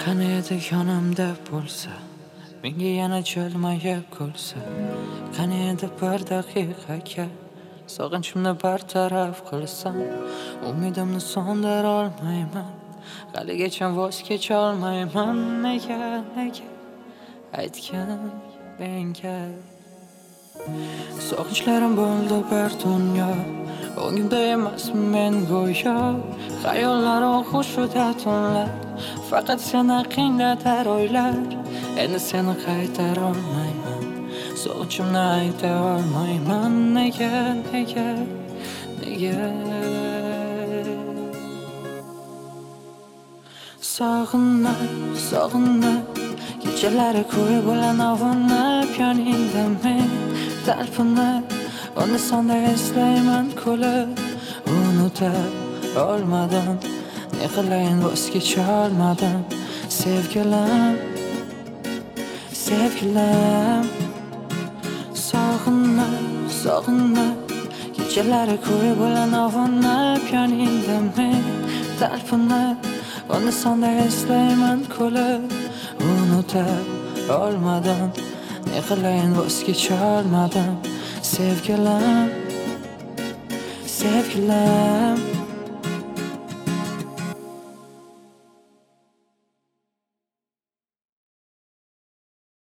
Qani edi yonimda bo'lsa, menga yana jilmayib kulsa. Qani edi bir daqiqaga sog'inchimni bartaraf qilsam. Umidimni so'ndira olmayman, haligacha voz kecholmayman. Nega aytgan menga? Sog'inchlarim bo'ldi bir dunyo, o'ngimda emasman men go'yo. Xayollarim xushida tunlar, faqat seni qiynatar o'ylar. Endi seni qaytara olmayman, sog'inchimni ayta olmayman. Nega sog'inib kechalari ko'yi bilan ovunib yoningda men talpinib, uni sonda eslayman kulib. Unuta olmadim, ne qilayin voz kecha olmadim. Sevgilim sog'inib kechalari ko'yi bilan ovunib yoningda men talpinib, uni sonda eslayman kulib. Unuta olmadim, ne qilayin voz kecha olmadim. Sevgilim